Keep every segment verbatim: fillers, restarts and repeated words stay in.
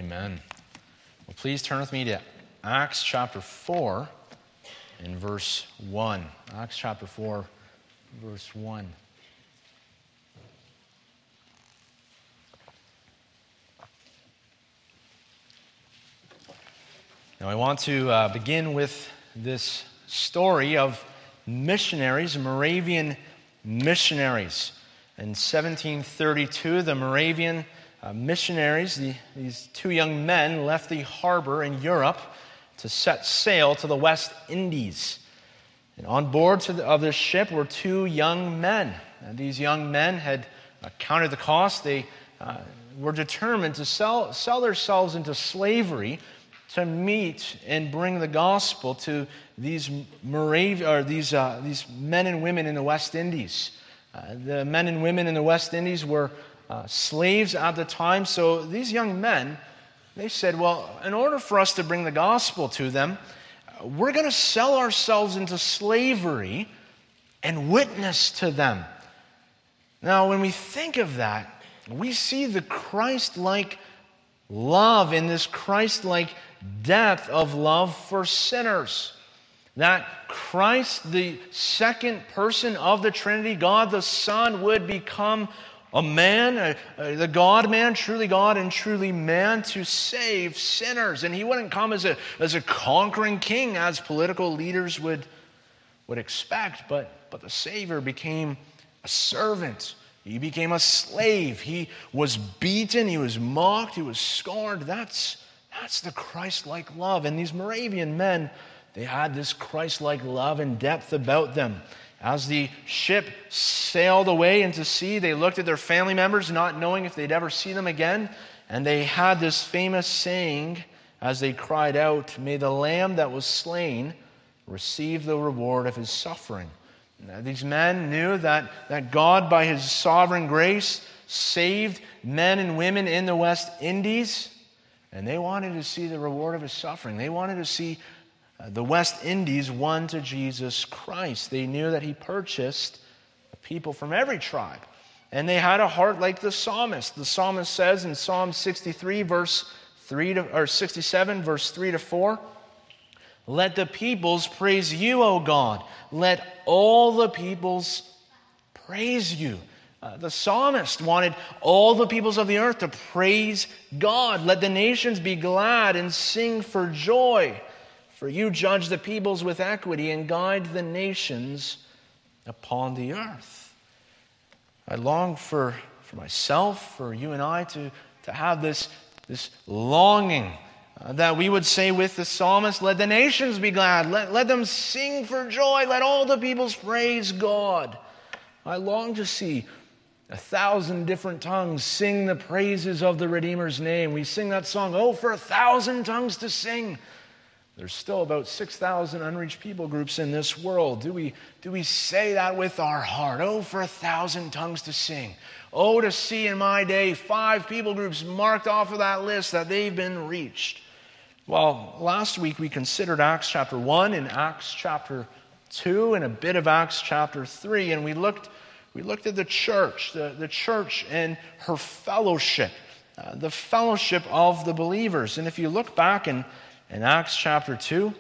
Amen. Well, please turn with me to Acts chapter four and verse one. Acts chapter four, verse one. Now, I want to uh, begin with this story of missionaries, Moravian missionaries. In seventeen thirty-two, the Moravian uh, missionaries, the, these two young men, left the harbor in Europe to set sail to the West Indies. And on board to the, of this ship were two young men. And these young men had uh, counted the cost. They uh, were determined to sell, sell themselves into slavery to meet and bring the gospel to these Morav- or these uh, these men and women in the West Indies. Uh, the men and women in the West Indies were uh, slaves at the time, so these young men, they said, well, in order for us to bring the gospel to them, uh, we're going to sell ourselves into slavery and witness to them. Now, when we think of that, we see the Christ-like love in this Christ-like depth of love for sinners. That Christ, the second person of the Trinity, God the Son, would become a man, a, a, the God-man, truly God and truly man, to save sinners. And he wouldn't come as a, as a conquering king, as political leaders would, would expect, but, but the Savior became a servant. He became a slave. He was beaten. He was mocked. He was scorned. That's, that's the Christ-like love. And these Moravian men, they had this Christ-like love and depth about them. As the ship sailed away into sea, they looked at their family members, not knowing if they'd ever see them again. And they had this famous saying as they cried out, "May the Lamb that was slain receive the reward of his suffering." Now, these men knew that, that God, by his sovereign grace, saved men and women in the West Indies, and they wanted to see the reward of his suffering. They wanted to see uh, the West Indies won to Jesus Christ. They knew that he purchased people from every tribe, and they had a heart like the psalmist. The psalmist says in Psalm sixty-three, verse three to or sixty-seven, verse three to four. Let the peoples praise you, O God. Let all the peoples praise you. Uh, the psalmist wanted all the peoples of the earth to praise God. Let the nations be glad and sing for joy. For you judge the peoples with equity and guide the nations upon the earth. I long for, for myself, for you and I, to, to have this, this longing Uh, that we would say with the psalmist, let the nations be glad, let, let them sing for joy, let all the peoples praise God. I long to see a thousand different tongues sing the praises of the Redeemer's name. We sing that song, oh, for a thousand tongues to sing. There's still about six thousand unreached people groups in this world. Do we, do we say that with our heart? Oh, for a thousand tongues to sing. Oh, to see in my day five people groups marked off of that list that they've been reached. Well, last week we considered Acts chapter one and Acts chapter two and a bit of Acts chapter three, and we looked we looked at the church, the, the church and her fellowship, uh, the fellowship of the believers. And if you look back in, in Acts chapter two,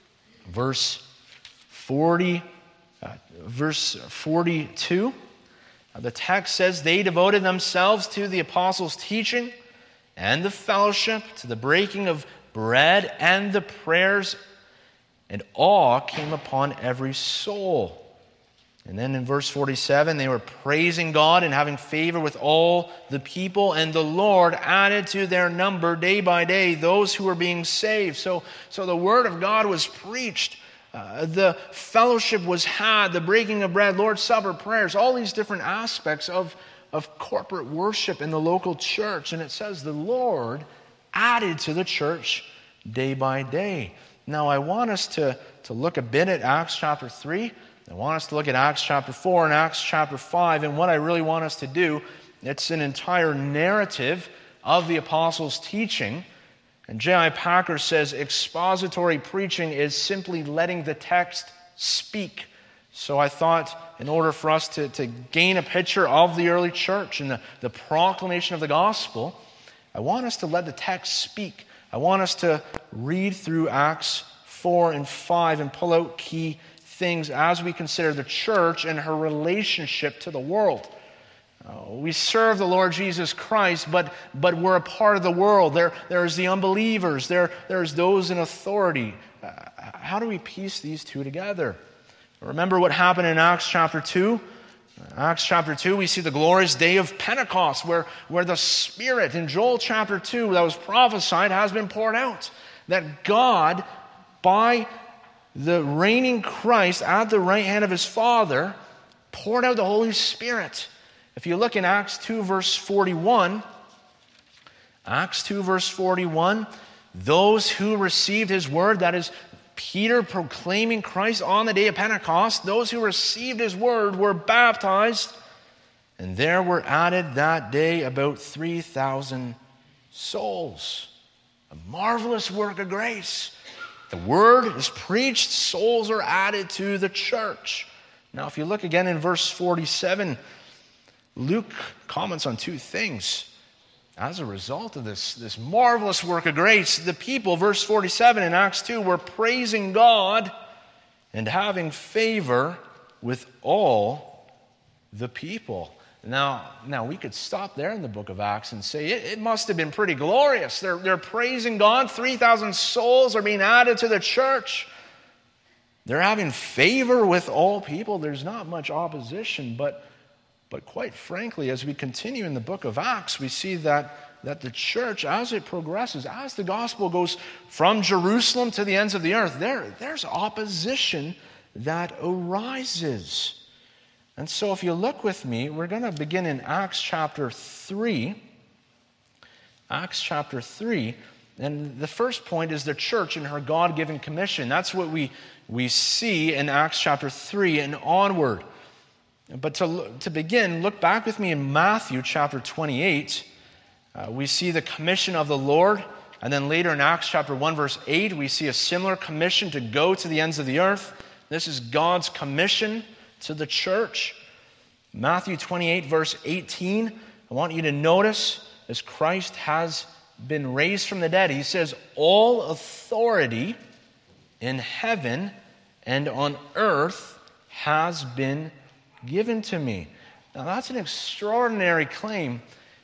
verse forty, uh, verse forty-two, uh, the text says, they devoted themselves to the apostles' teaching and the fellowship, to the breaking of bread and the prayers, and awe came upon every soul. And then in verse forty-seven, they were praising God and having favor with all the people, and the Lord added to their number day by day those who were being saved. So, so the word of God was preached. Uh, the fellowship was had, the breaking of bread, Lord's Supper, prayers, all these different aspects of, of corporate worship in the local church. And it says the Lord added to the church day by day. Now, I want us to, to look a bit at Acts chapter three. I want us to look at Acts chapter four and Acts chapter five. And what I really want us to do, it's an entire narrative of the apostles' teaching. And J I Packer says expository preaching is simply letting the text speak. So I thought in order for us to, to gain a picture of the early church and the, the proclamation of the gospel, I want us to let the text speak. I want us to read through Acts four and five and pull out key things as we consider the church and her relationship to the world. Uh, we serve the Lord Jesus Christ, but but we're a part of the world. There, there's the unbelievers. There, there's those in authority. Uh, how do we piece these two together? Remember what happened in Acts chapter two? Acts chapter two, we see the glorious day of Pentecost, where, where the Spirit in Joel chapter two that was prophesied has been poured out. That God, by the reigning Christ at the right hand of his Father, poured out the Holy Spirit. If you look in Acts two verse forty-one, Acts two verse forty-one, those who received his word, that is Peter proclaiming Christ on the day of Pentecost, those who received his word were baptized, and there were added that day about three thousand souls. A marvelous work of grace. The word is preached, souls are added to the church. Now, if you look again in verse forty-seven, Luke comments on two things. As a result of this, this marvelous work of grace, the people, verse forty-seven in Acts two, were praising God and having favor with all the people. Now, now we could stop there in the book of Acts and say it, it must have been pretty glorious. They're, they're praising God. three thousand souls are being added to the church. They're having favor with all people. There's not much opposition, but But quite frankly, as we continue in the book of Acts, we see that, that the church, as it progresses, as the gospel goes from Jerusalem to the ends of the earth, there, there's opposition that arises. And so if you look with me, we're going to begin in Acts chapter three. Acts chapter three. And the first point is the church and her God-given commission. That's what we, we see in Acts chapter three and onward. But to, to begin, look back with me in Matthew chapter twenty-eight. Uh, we see the commission of the Lord. And then later in Acts chapter one verse eight, we see a similar commission to go to the ends of the earth. This is God's commission to the church. Matthew twenty-eight verse eighteen. I want you to notice as Christ has been raised from the dead, he says, all authority in heaven and on earth has been given to me. Now that's an extraordinary claim.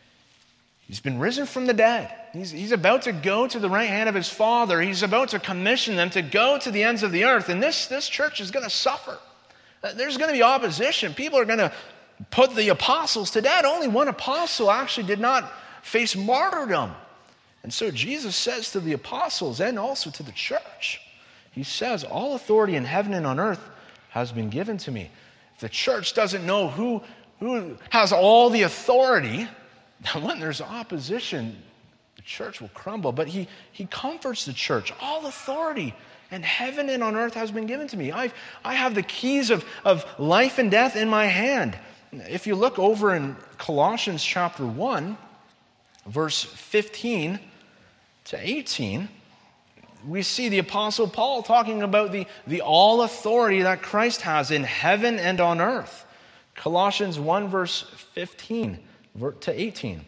He's been risen from the dead. He's, he's about to go to the right hand of his Father. He's about to commission them to go to the ends of the earth. And this, this church is going to suffer. There's going to be opposition. People are going to put the apostles to death. Only one apostle actually did not face martyrdom. And so Jesus says to the apostles and also to the church, he says, all authority in heaven and on earth has been given to me. If the church doesn't know who, who has all the authority, then when there's opposition, the church will crumble. But he, he comforts the church. All authority in heaven and on earth has been given to me. I've, I have the keys of, of life and death in my hand. If you look over in Colossians chapter one, verse fifteen to eighteen, we see the Apostle Paul talking about the, the all authority that Christ has in heaven and on earth. Colossians one, verse fifteen to eighteen.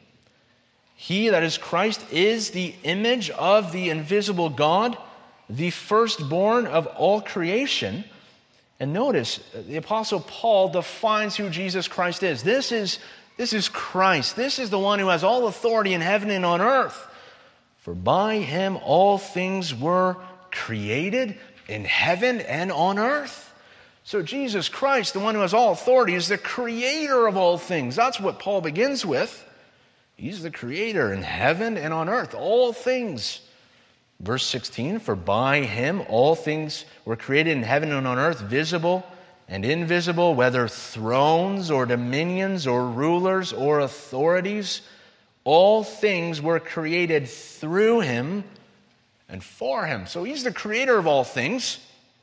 He, that is Christ, is the image of the invisible God, the firstborn of all creation. And notice, the Apostle Paul defines who Jesus Christ is. This is, this is Christ. This is the one who has all authority in heaven and on earth. For by him all things were created in heaven and on earth. So Jesus Christ, the one who has all authority, is the creator of all things. That's what Paul begins with. He's the creator in heaven and on earth, all things. Verse sixteen, for by him all things were created in heaven and on earth, visible and invisible, whether thrones or dominions or rulers or authorities. All things were created through him and for him. So he's the creator of all things,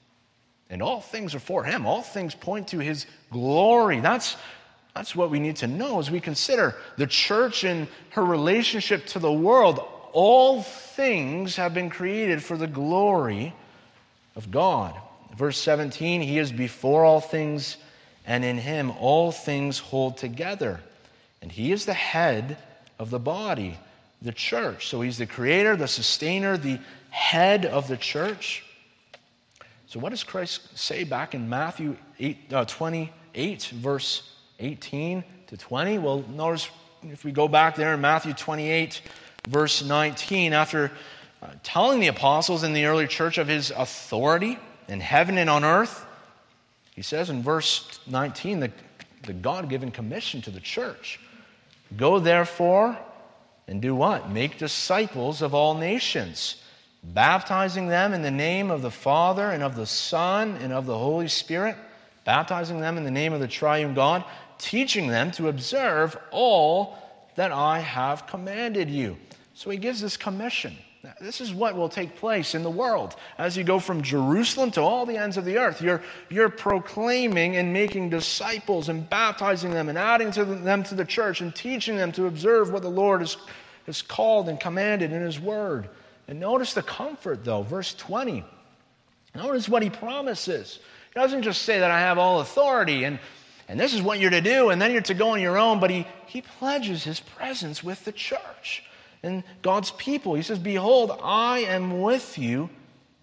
and all things are for him. All things point to his glory. That's, that's what we need to know as we consider the church and her relationship to the world. All things have been created for the glory of God. Verse seventeen, he is before all things, and in him all things hold together. And he is the head of the body, the church. So he's the creator, the sustainer, the head of the church. So what does Christ say back in Matthew eight, uh, twenty-eight, verse eighteen to twenty? Well, notice if we go back there in Matthew twenty-eight, verse nineteen, after uh, telling the apostles in the early church of his authority in heaven and on earth, he says in verse nineteen, the, the God-given commission to the church. Go therefore and do what? Make disciples of all nations, baptizing them in the name of the Father and of the Son and of the Holy Spirit, baptizing them in the name of the triune God, teaching them to observe all that I have commanded you. So he gives this commission. Now, this is what will take place in the world. As you go from Jerusalem to all the ends of the earth, you're, you're proclaiming and making disciples and baptizing them and adding to them to the church and teaching them to observe what the Lord has, has called and commanded in his word. And notice the comfort, though. Verse twenty. Notice what he promises. He doesn't just say that I have all authority and, and this is what you're to do and then you're to go on your own, but he, he pledges his presence with the church and God's people. He says, behold, I am with you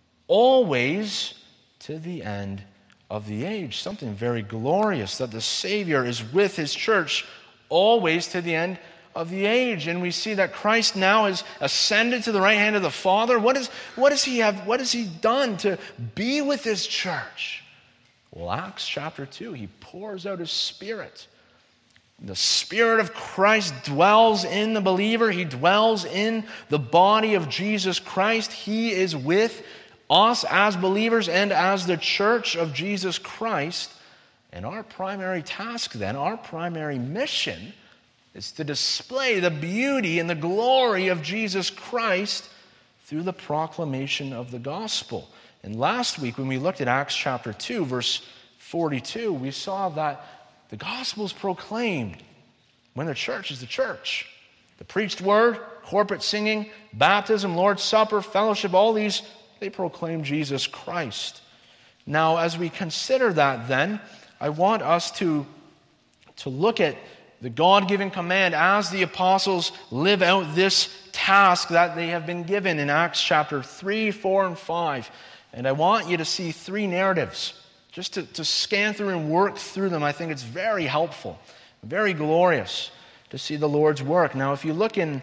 always to the end of the age. Something very glorious that the Savior is with his church always to the end of the age. And we see that Christ now has ascended to the right hand of the Father. What is, what does he have, what has he done to be with his church? Well, Acts chapter two, he pours out his Spirit. The Spirit of Christ dwells in the believer. He dwells in the body of Jesus Christ. He is with us as believers and as the church of Jesus Christ. And our primary task then, our primary mission, is to display the beauty and the glory of Jesus Christ through the proclamation of the gospel. And last week when we looked at Acts chapter two, verse forty-two, we saw that the gospel is proclaimed when the church is the church. The preached word, corporate singing, baptism, Lord's Supper, fellowship, all these, they proclaim Jesus Christ. Now, as we consider that then, I want us to, to look at the God-given command as the apostles live out this task that they have been given in Acts chapter three, four, and five. And I want you to see three narratives. Just to, to scan through and work through them, I think it's very helpful, very glorious to see the Lord's work. Now, if you look in,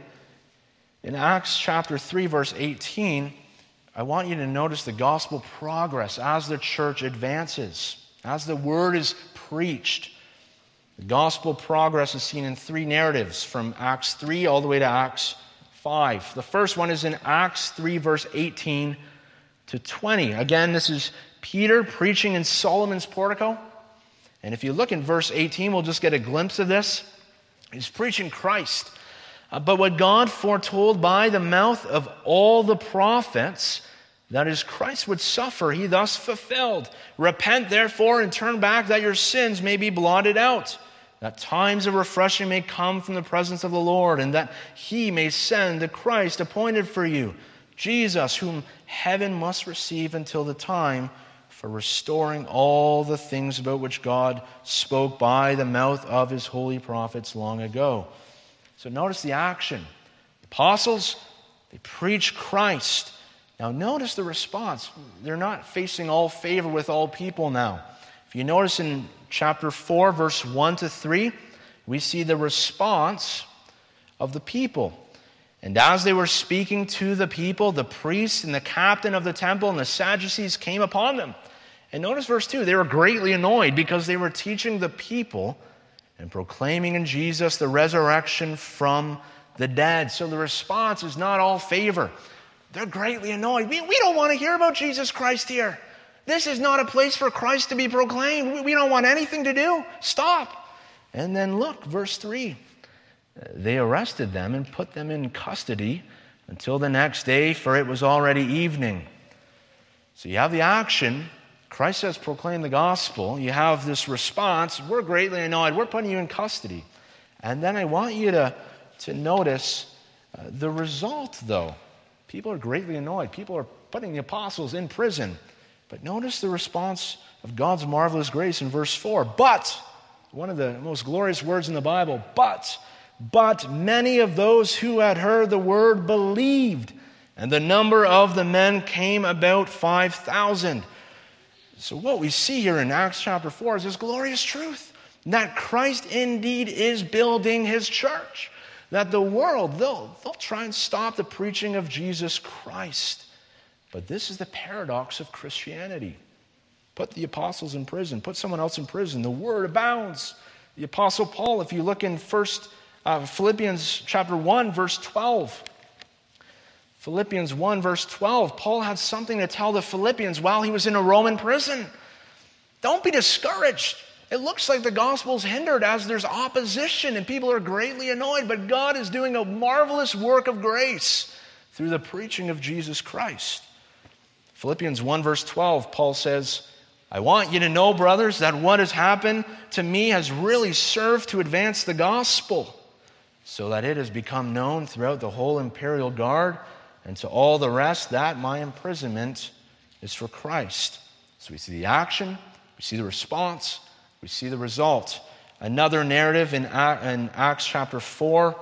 in Acts chapter three, verse eighteen, I want you to notice the gospel progress as the church advances, as the word is preached. The gospel progress is seen in three narratives from Acts three all the way to Acts five. The first one is in Acts three, verse eighteen to twenty. Again, this is Peter preaching in Solomon's portico. And if you look in verse eighteen, we'll just get a glimpse of this. He's preaching Christ. Uh, but what God foretold by the mouth of all the prophets, that is, Christ would suffer, he thus fulfilled. Repent, therefore, and turn back, that your sins may be blotted out, that times of refreshing may come from the presence of the Lord, and that he may send the Christ appointed for you, Jesus, whom heaven must receive until the time for restoring all the things about which God spoke by the mouth of his holy prophets long ago. So notice the action. The apostles, they preach Christ. Now notice the response. They're not facing all favor with all people now. If you notice in chapter four, verse one to three, we see the response of the people. And as they were speaking to the people, the priests and the captain of the temple and the Sadducees came upon them. And notice verse two, they were greatly annoyed because they were teaching the people and proclaiming in Jesus the resurrection from the dead. So the response is not all favor. They're greatly annoyed. We, we don't want to hear about Jesus Christ here. This is not a place for Christ to be proclaimed. We, we don't want anything to do. Stop. And then look, verse three. They arrested them and put them in custody until the next day, for it was already evening. So you have the action. Christ says, proclaim the gospel. You have this response. We're greatly annoyed. We're putting you in custody. And then I want you to, to notice uh, the result, though. People are greatly annoyed. People are putting the apostles in prison. But notice the response of God's marvelous grace in verse four. But, one of the most glorious words in the Bible, but But many of those who had heard the word believed, and the number of the men came about five thousand. So what we see here in Acts chapter four is this glorious truth, that Christ indeed is building his church. That the world, they'll, they'll try and stop the preaching of Jesus Christ. But this is the paradox of Christianity. Put the apostles in prison, put someone else in prison, the word abounds. The apostle Paul, if you look in first uh, Philippians chapter one, verse twelve. Philippians one, verse twelve, Paul had something to tell the Philippians while he was in a Roman prison. Don't be discouraged. It looks like the gospel's hindered as there's opposition and people are greatly annoyed, but God is doing a marvelous work of grace through the preaching of Jesus Christ. Philippians one, verse twelve, Paul says, I want you to know, brothers, that what has happened to me has really served to advance the gospel, so that it has become known throughout the whole imperial guard and to all the rest that my imprisonment is for Christ. So we see the action, we see the response, we see the result. Another narrative in Acts chapter four,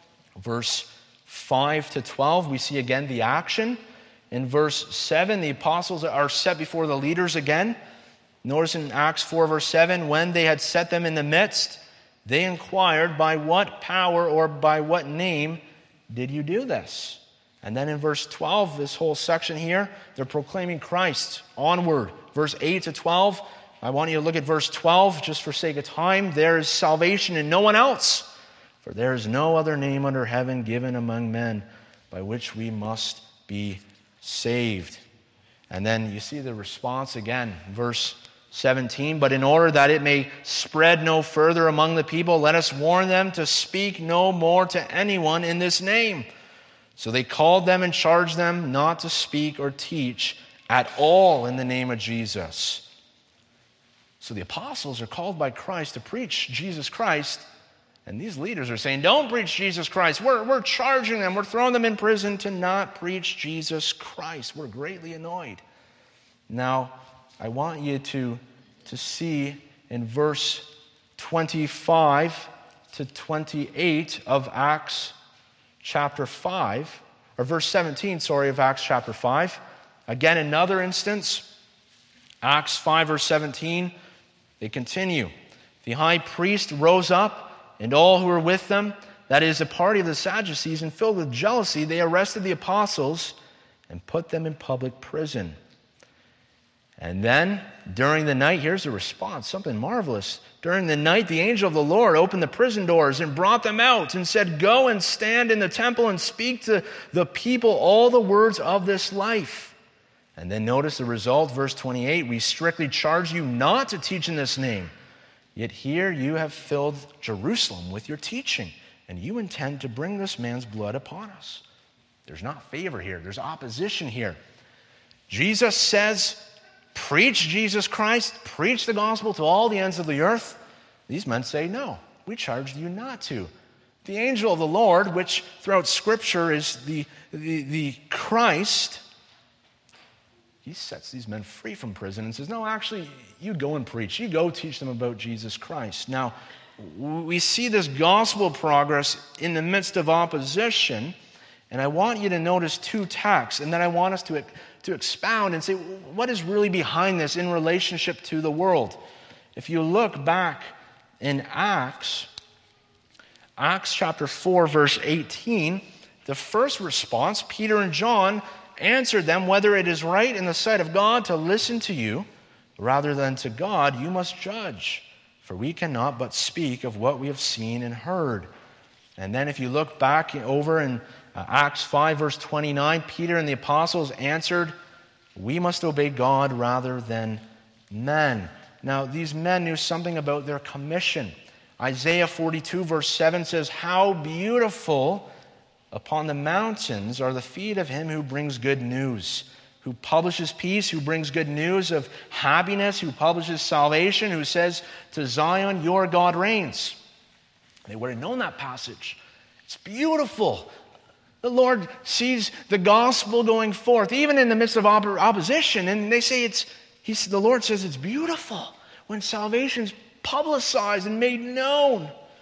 verse five to twelve, we see again the action. In verse seven, the apostles are set before the leaders again. Notice in Acts four, verse seven, when they had set them in the midst, they inquired, by what power or by what name did you do this? And then in verse twelve, this whole section here, they're proclaiming Christ onward. Verse eight to twelve, I want you to look at verse twelve, just for sake of time. There is salvation in no one else, for there is no other name under heaven given among men by which we must be saved. And then you see the response again, verse seventeen, but in order that it may spread no further among the people, let us warn them to speak no more to anyone in this name. So they called them and charged them not to speak or teach at all in the name of Jesus. So the apostles are called by Christ to preach Jesus Christ, and these leaders are saying, don't preach Jesus Christ. We're, we're charging them, we're throwing them in prison to not preach Jesus Christ. We're greatly annoyed. Now, I want you to, to see in verse twenty-five to twenty-eight of Acts chapter five, or verse seventeen, sorry, of Acts chapter five. Again, another instance, Acts five, verse seventeen, they continue. The high priest rose up, and all who were with them, that is, a party of the Sadducees, and filled with jealousy, they arrested the apostles and put them in public prison. And then, during the night, here's a response, something marvelous. During the night, the angel of the Lord opened the prison doors and brought them out and said, go and stand in the temple and speak to the people all the words of this life. And then notice the result, verse twenty-eight, we strictly charge you not to teach in this name. Yet here you have filled Jerusalem with your teaching, and you intend to bring this man's blood upon us. There's not favor here. There's opposition here. Jesus says, preach Jesus Christ, preach the gospel to all the ends of the earth. These men say, no, we charged you not to. The angel of the Lord, which throughout Scripture is the, the, the Christ, he sets these men free from prison and says, no, actually, you go and preach. You go teach them about Jesus Christ. Now, we see this gospel progress in the midst of opposition, and I want you to notice two texts, and then I want us to, to expound and say, what is really behind this in relationship to the world? If you look back in Acts, Acts chapter four, verse eighteen, the first response, Peter and John answered them, whether it is right in the sight of God to listen to you, rather than to God, you must judge. For we cannot but speak of what we have seen and heard. And then if you look back over in uh, Acts five, verse twenty-nine, Peter and the apostles answered, we must obey God rather than men. Now, these men knew something about their commission. Isaiah forty-two, verse seven says, how beautiful upon the mountains are the feet of him who brings good news, who publishes peace, who brings good news of happiness, who publishes salvation, who says to Zion, your God reigns. They would have known that passage. It's beautiful. The Lord sees the gospel going forth, even in the midst of op- opposition, and they say it's, he's, the Lord says it's beautiful when salvation's publicized and made known.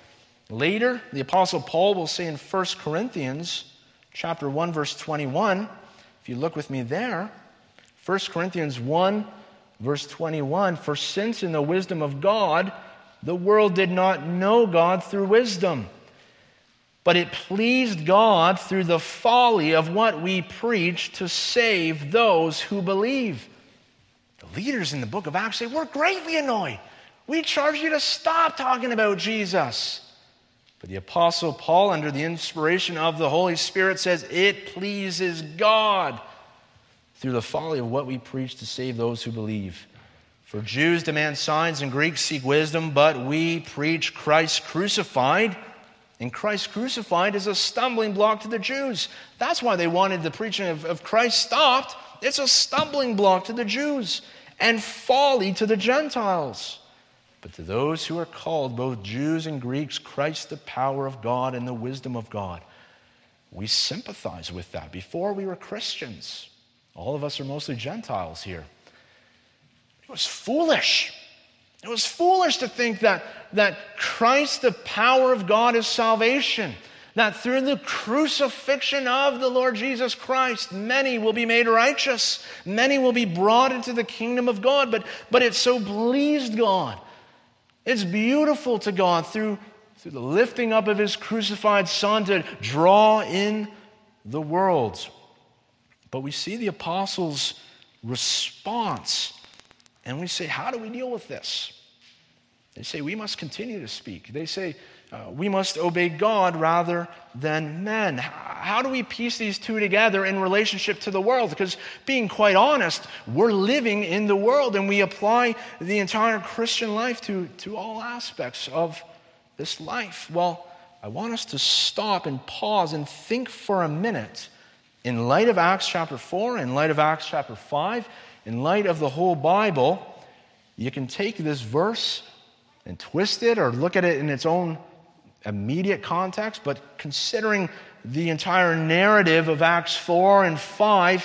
Later, the Apostle Paul will say in First Corinthians chapter one, verse twenty-one, if you look with me there, First Corinthians one, verse twenty-one, "For since in the wisdom of God, the world did not know God through wisdom, but it pleased God through the folly of what we preach to save those who believe." The leaders in the book of Acts say, "We're greatly annoyed. We charge you to stop talking about Jesus." But the Apostle Paul, under the inspiration of the Holy Spirit, says, "It pleases God through the folly of what we preach to save those who believe. For Jews demand signs and Greeks seek wisdom, but we preach Christ crucified. And Christ crucified is a stumbling block to the Jews." That's why they wanted the preaching of, of Christ stopped. It's a stumbling block to the Jews and folly to the Gentiles. But to those who are called, both Jews and Greeks, Christ the power of God and the wisdom of God. We sympathize with that. Before we were Christians, all of us are mostly Gentiles here. It was foolish. It was foolish to think that, that Christ, the power of God, is salvation. That through the crucifixion of the Lord Jesus Christ, many will be made righteous. Many will be brought into the kingdom of God. But, but it so pleased God. It's beautiful to God through, through the lifting up of His crucified Son to draw in the world. But we see the apostles' response, and we say, how do we deal with this? They say, we must continue to speak. They say, uh, we must obey God rather than men. How do we piece these two together in relationship to the world? Because being quite honest, we're living in the world, and we apply the entire Christian life to, to all aspects of this life. Well, I want us to stop and pause and think for a minute. In light of Acts chapter four, in light of Acts chapter five, in light of the whole Bible, you can take this verse and twist it or look at it in its own immediate context, but considering the entire narrative of Acts four and five,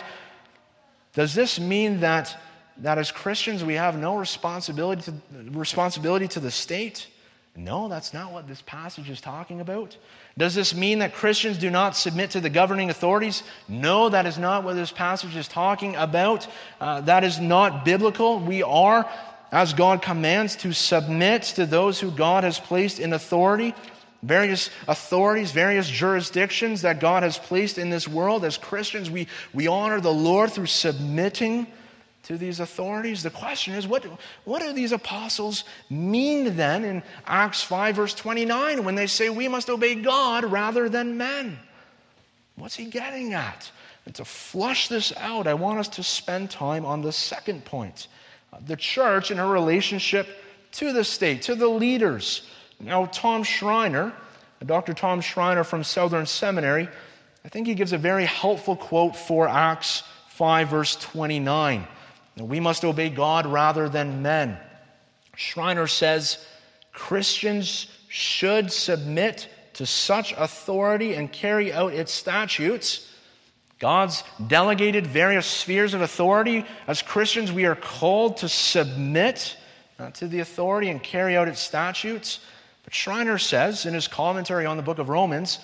does this mean that, that as Christians we have no responsibility to, responsibility to the state? No, that's not what this passage is talking about. Does this mean that Christians do not submit to the governing authorities? No, that is not what this passage is talking about. Uh, that is not biblical. We are, as God commands, to submit to those who God has placed in authority. Various authorities, various jurisdictions that God has placed in this world. As Christians, we, we honor the Lord through submitting to these authorities. The question is, what, what do these apostles mean then in Acts five verse twenty-nine when they say we must obey God rather than men? What's he getting at? And to flush this out, I want us to spend time on the second point. The church in her relationship to the state, to the leaders. Now, Tom Schreiner, Doctor Tom Schreiner from Southern Seminary, I think he gives a very helpful quote for Acts five verse twenty-nine. We must obey God rather than men. Schreiner says, Christians should submit to such authority and carry out its statutes. God's delegated various spheres of authority. As Christians, we are called to submit uh, to the authority and carry out its statutes. But Schreiner says in his commentary on the book of Romans,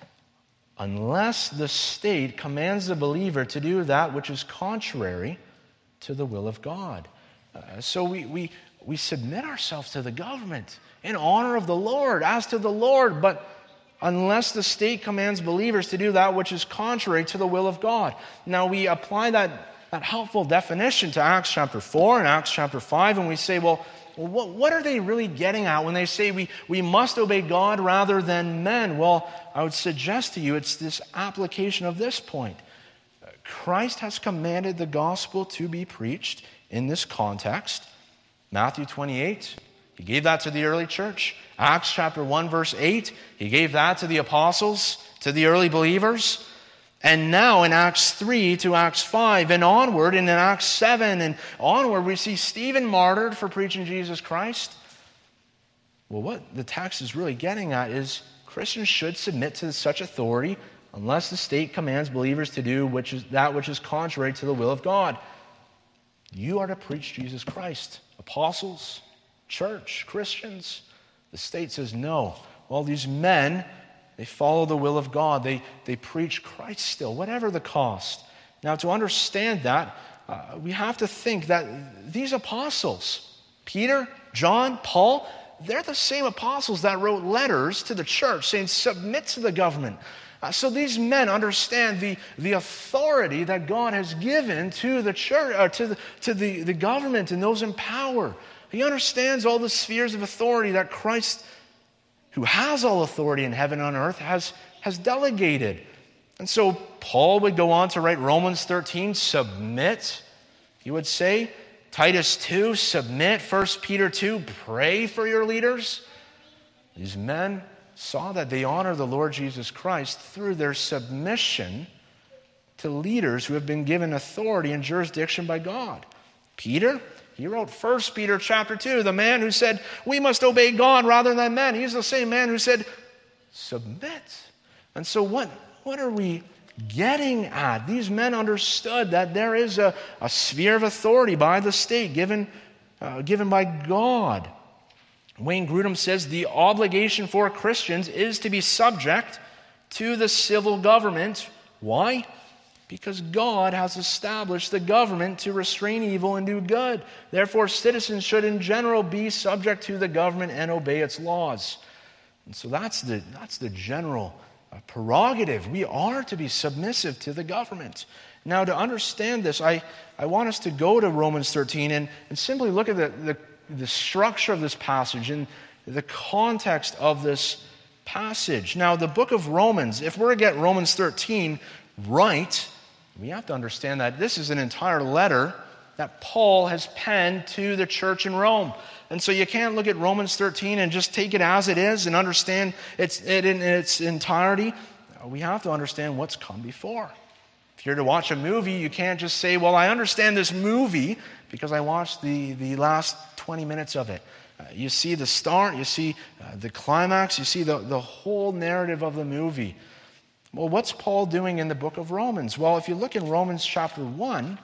unless the state commands the believer to do that which is contrary to the will of God. Uh, so we, we, we submit ourselves to the government in honor of the Lord, as to the Lord, but unless the state commands believers to do that which is contrary to the will of God. Now we apply that, that helpful definition to Acts chapter four and Acts chapter five, and we say, well, well what, what are they really getting at when they say we, we must obey God rather than men? Well, I would suggest to you it's this application of this point. Christ has commanded the gospel to be preached in this context. Matthew twenty-eight, he gave that to the early church. Acts chapter one, verse eight, he gave that to the apostles, to the early believers. And now in Acts three to Acts five and onward, and in Acts seven and onward, we see Stephen martyred for preaching Jesus Christ. Well, what the text is really getting at is Christians should submit to such authority unless the state commands believers to do which is that which is contrary to the will of God. You are to preach Jesus Christ. Apostles, church, Christians. The state says, no, Well, these men, they follow the will of God. They, they preach Christ still, whatever the cost. Now, to understand that, uh, we have to think that these apostles, Peter, John, Paul, they're the same apostles that wrote letters to the church saying, submit to the government. Uh, so these men understand the, the authority that God has given to the church, uh, to, the, to the, the government and those in power. He understands all the spheres of authority that Christ, who has all authority in heaven and on earth, has, has delegated. And so Paul would go on to write Romans thirteen, submit, he would say. Titus two, submit. First Peter two, pray for your leaders. These men saw that they honor the Lord Jesus Christ through their submission to leaders who have been given authority and jurisdiction by God. Peter, he wrote First Peter chapter two, the man who said, we must obey God rather than men. He's the same man who said, submit. And so what, what are we getting at? These men understood that there is a, a sphere of authority by the state given, uh, given by God. Wayne Grudem says the obligation for Christians is to be subject to the civil government. Why? Because God has established the government to restrain evil and do good. Therefore, citizens should in general be subject to the government and obey its laws. And so that's the, that's the general uh, prerogative. We are to be submissive to the government. Now, to understand this, I, I want us to go to Romans thirteen and, and simply look at the, the, the structure of this passage and the context of this passage. Now, the book of Romans, if we're to get Romans thirteen right, we have to understand that this is an entire letter that Paul has penned to the church in Rome. And so you can't look at Romans thirteen and just take it as it is and understand it's, it in its entirety. We have to understand what's come before. If you're to watch a movie, you can't just say, well, I understand this movie because I watched the, the last twenty minutes of it. Uh, you see the start, you see uh, the climax, you see the, the whole narrative of the movie. Well, what's Paul doing in the book of Romans? Well, if you look in Romans chapter one,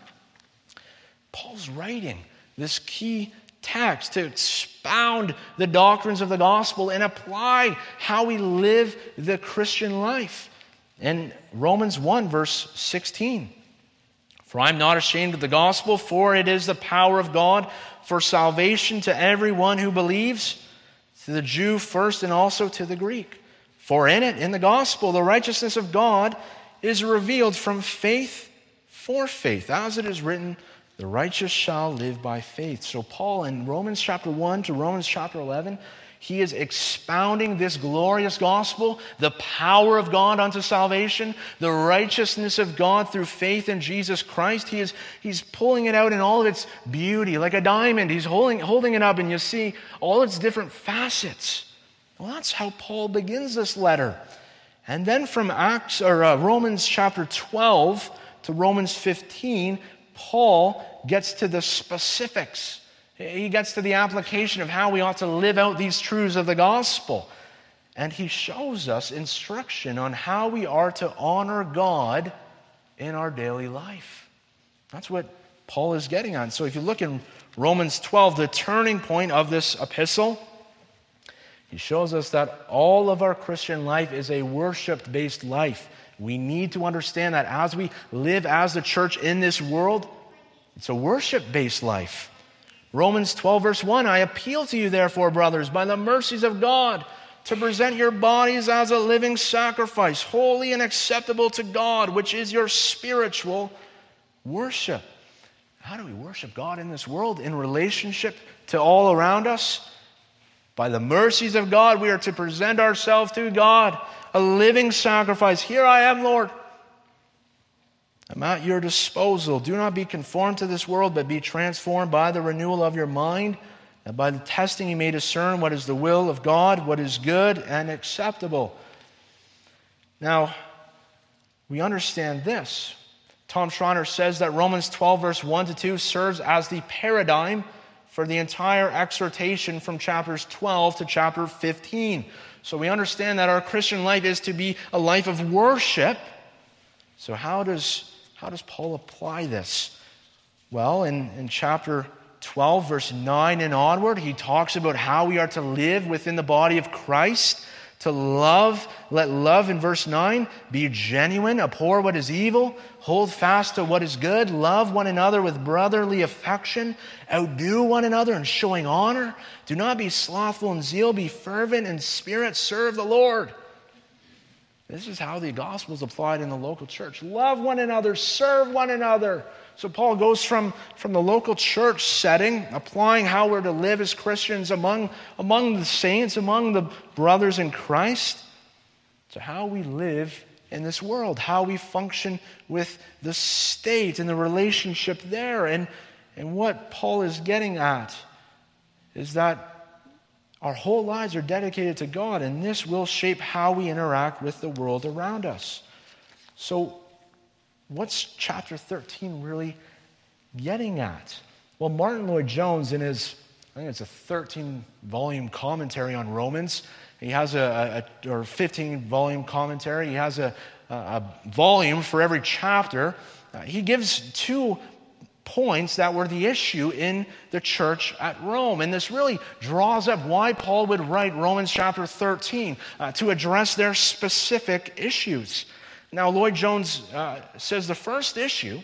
Paul's writing this key text to expound the doctrines of the gospel and apply how we live the Christian life. In Romans one, verse sixteen, for I'm not ashamed of the gospel, for it is the power of God for salvation to everyone who believes, to the Jew first and also to the Greek. For in it, in the gospel, the righteousness of God is revealed from faith for faith. As it is written, the righteous shall live by faith. So Paul in Romans chapter one to Romans chapter eleven, he is expounding this glorious gospel, the power of God unto salvation, the righteousness of God through faith in Jesus Christ. He is he's pulling it out in all of its beauty, like a diamond. He's holding, holding it up and you see all its different facets. Well, that's how Paul begins this letter. And then from Acts or uh, Romans chapter twelve to Romans fifteen, Paul gets to the specifics. He gets to the application of how we ought to live out these truths of the gospel. And he shows us instruction on how we are to honor God in our daily life. That's what Paul is getting on. So if you look in Romans twelve, the turning point of this epistle, he shows us that all of our Christian life is a worship-based life. We need to understand that as we live as the church in this world, it's a worship-based life. Romans twelve, verse one, I appeal to you, therefore, brothers, by the mercies of God, to present your bodies as a living sacrifice, holy and acceptable to God, which is your spiritual worship. How do we worship God in this world in relationship to all around us? By the mercies of God, we are to present ourselves to God, a living sacrifice. Here I am, Lord. I'm at your disposal. Do not be conformed to this world, but be transformed by the renewal of your mind, and by the testing you may discern what is the will of God, what is good and acceptable. Now, we understand this. Tom Schreiner says that Romans twelve, verse one to two serves as the paradigm for the entire exhortation from chapters twelve to chapter fifteen. So we understand that our Christian life is to be a life of worship. So how does, how does Paul apply this? Well, in, in chapter twelve, verse nine and onward, he talks about how we are to live within the body of Christ, To love, let love in verse nine be genuine, abhor what is evil, hold fast to what is good, love one another with brotherly affection, outdo one another in showing honor. Do not be slothful in zeal, be fervent in spirit, serve the Lord. This is how the gospel is applied in the local church. Love one another, serve one another. So Paul goes from, from the local church setting, applying how we're to live as Christians among, among the saints, among the brothers in Christ, to how we live in this world, how we function with the state and the relationship there. And, and what Paul is getting at is that our whole lives are dedicated to God, and this will shape how we interact with the world around us. So, what's chapter thirteen really getting at? Well, Martin Lloyd-Jones, in his, I think it's a thirteen-volume commentary on Romans, he has a, a or fifteen-volume commentary. He has a, a, a volume for every chapter. Uh, he gives two points that were the issue in the church at Rome. And this really draws up why Paul would write Romans chapter thirteen, uh, to address their specific issues. Now, Lloyd-Jones uh, says the first issue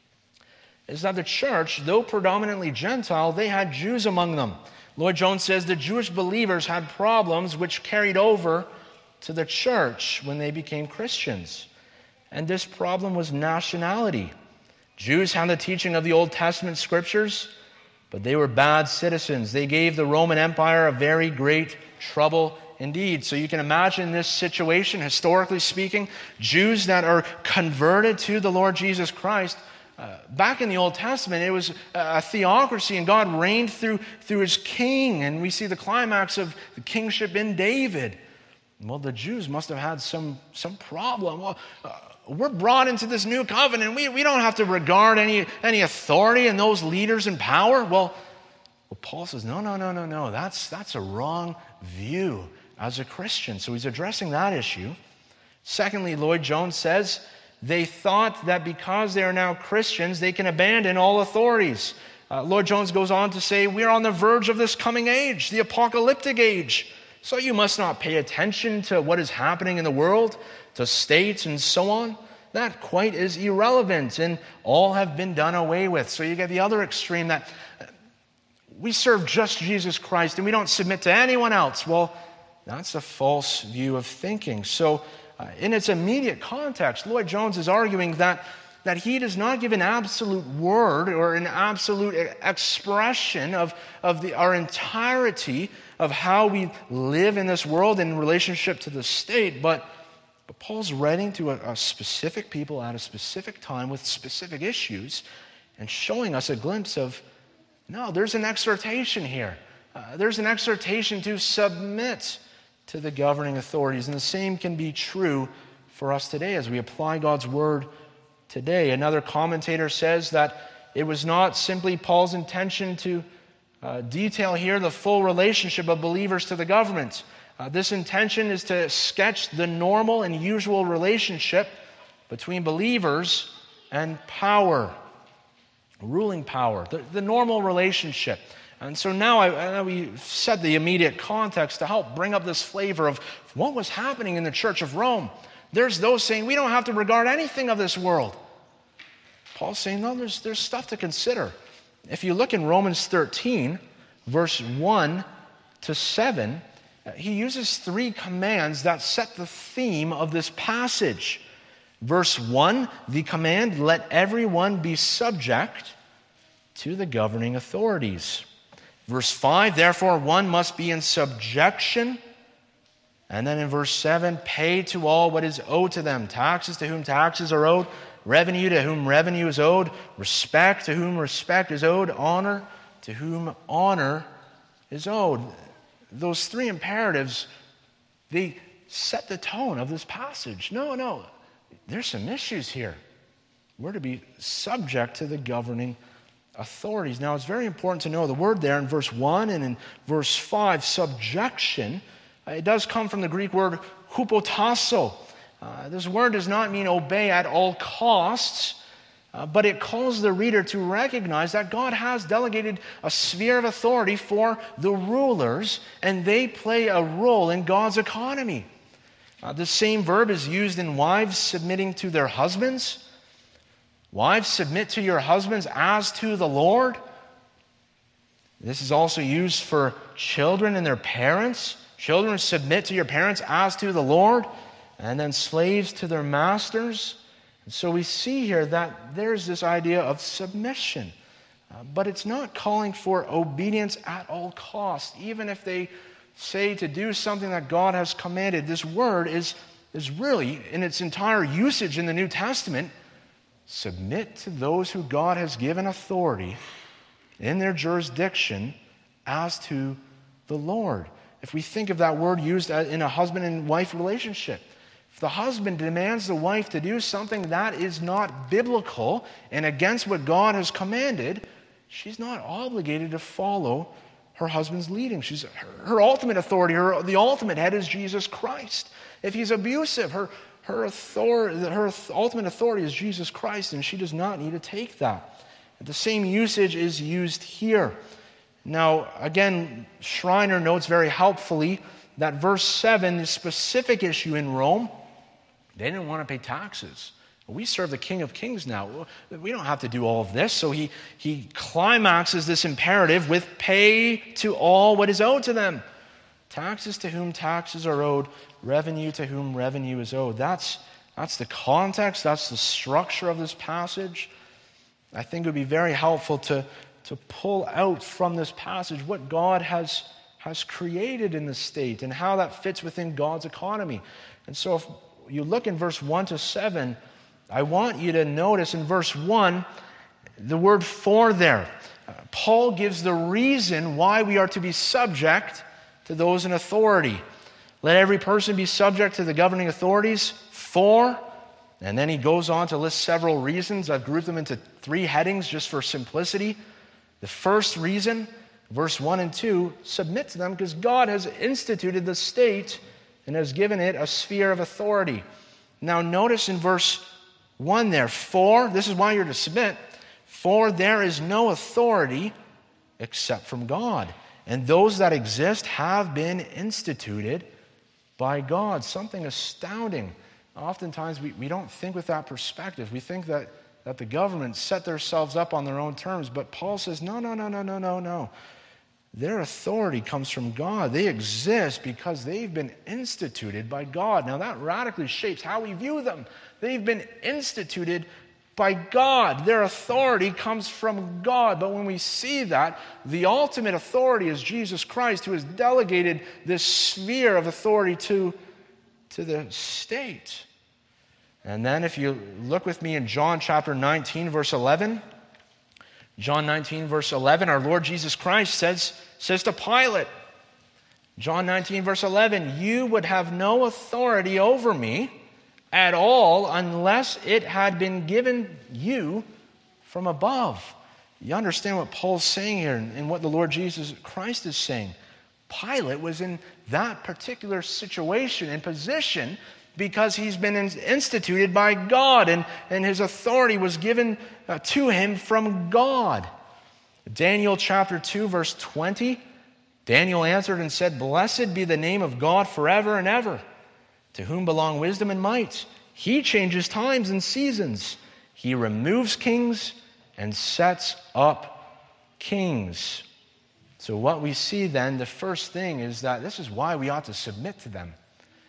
is that the church, though predominantly Gentile, they had Jews among them. Lloyd-Jones says the Jewish believers had problems which carried over to the church when they became Christians. And this problem was nationality. Jews had the teaching of the Old Testament scriptures, but they were bad citizens. They gave the Roman Empire a very great trouble indeed. So you can imagine this situation, historically speaking, Jews that are converted to the Lord Jesus Christ. Uh, back in the Old Testament, it was a theocracy, and God reigned through, through his king, and we see the climax of the kingship in David. Well, the Jews must have had some, some problem. Well, uh, we're brought into this new covenant. We, we don't have to regard any, any authority and those leaders in power. Well, well, Paul says, no, no, no, no, no. That's, that's a wrong view as a Christian. So he's addressing that issue. Secondly, Lloyd-Jones says they thought that because they are now Christians, they can abandon all authorities. Uh, Lloyd-Jones goes on to say, we're on the verge of this coming age, the apocalyptic age. So you must not pay attention to what is happening in the world, to states and so on. That quite is irrelevant, and all have been done away with. So you get the other extreme that we serve just Jesus Christ and we don't submit to anyone else. Well, that's a false view of thinking. So uh, in its immediate context, Lloyd-Jones is arguing that, that he does not give an absolute word or an absolute expression of, of the, our entirety of how we live in this world in relationship to the state, but But Paul's writing to a, a specific people at a specific time with specific issues and showing us a glimpse of, no, there's an exhortation here. Uh, there's an exhortation to submit to the governing authorities. And the same can be true for us today as we apply God's word today. Another commentator says that it was not simply Paul's intention to uh, detail here the full relationship of believers to the government. Uh, this intention is to sketch the normal and usual relationship between believers and power, ruling power, the, the normal relationship. And so now I, I know we set the immediate context to help bring up this flavor of what was happening in the Church of Rome. There's those saying we don't have to regard anything of this world. Paul's saying, no, there's, there's stuff to consider. If you look in Romans thirteen, verse one to seven, he uses three commands that set the theme of this passage. Verse one, the command, let everyone be subject to the governing authorities. Verse five, therefore one must be in subjection. And then in verse seven, pay to all what is owed to them. Taxes to whom taxes are owed, revenue to whom revenue is owed, respect to whom respect is owed, honor to whom honor is owed. Those three imperatives, they set the tone of this passage. No, no, there's some issues here. We're to be subject to the governing authorities. Now, it's very important to know the word there in verse one and in verse five, subjection, it does come from the Greek word hupotasso. Uh, this word does not mean obey at all costs. uh, but it calls the reader to recognize that God has delegated a sphere of authority for the rulers, and they play a role in God's economy. Uh, the same verb is used in wives submitting to their husbands. Wives, submit to your husbands as to the Lord. This is also used for children and their parents. Children, submit to your parents as to the Lord. And then slaves to their masters. And so we see here that there's this idea of submission. Uh, but it's not calling for obedience at all costs. Even if they say to do something that God has commanded, this word is, is really, in its entire usage in the New Testament, submit to those who God has given authority in their jurisdiction as to the Lord. If we think of that word used in a husband and wife relationship, if the husband demands the wife to do something that is not biblical and against what God has commanded, she's not obligated to follow her husband's leading. She's her, her ultimate authority, her, the ultimate head is Jesus Christ. If he's abusive, her Her, authority, her ultimate authority is Jesus Christ, and she does not need to take that. The same usage is used here. Now, again, Schreiner notes very helpfully that verse seven, the specific issue in Rome, they didn't want to pay taxes. We serve the King of Kings now. We don't have to do all of this. So he, he climaxes this imperative with pay to all what is owed to them. Taxes to whom taxes are owed, revenue to whom revenue is owed. That's, that's the context, that's the structure of this passage. I think it would be very helpful to, to pull out from this passage what God has, has created in the state and how that fits within God's economy. And so if you look in verse one to seven, I want you to notice in verse one, the word for there. Uh, Paul gives the reason why we are to be subject to those in authority. Let every person be subject to the governing authorities, for, and then he goes on to list several reasons. I've grouped them into three headings just for simplicity. The first reason, verse one and two, submit to them because God has instituted the state and has given it a sphere of authority. Now notice in verse one there, for, this is why you're to submit, for there is no authority except from God. And those that exist have been instituted by God. Something astounding. Oftentimes we, we don't think with that perspective. We think that, that the government set themselves up on their own terms. But Paul says, no, no, no, no, no, no, no. Their authority comes from God. They exist because they've been instituted by God. Now that radically shapes how we view them. They've been instituted by God. Their authority comes from God. But when we see that, the ultimate authority is Jesus Christ, who has delegated this sphere of authority to, to the state. And then if you look with me in John chapter nineteen, verse eleven, John nineteen, verse eleven, our Lord Jesus Christ says, says to Pilate, John nineteen, verse eleven, you would have no authority over me at all unless it had been given you from above. You understand what Paul's saying here and what the Lord Jesus Christ is saying. Pilate was in that particular situation and position because he's been instituted by God, and, and his authority was given uh, to him from God. Daniel chapter two, verse twenty, Daniel answered and said, blessed be the name of God forever and ever, to whom belong wisdom and might. He changes times and seasons. He removes kings and sets up kings. So what we see then, the first thing is that this is why we ought to submit to them